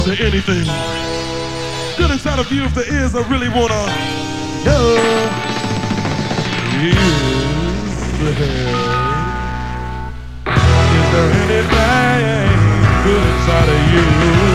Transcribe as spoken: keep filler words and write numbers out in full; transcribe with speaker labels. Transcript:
Speaker 1: to anything. Good inside of you if the ears I really wanna know. Is there, is there anything good inside of you?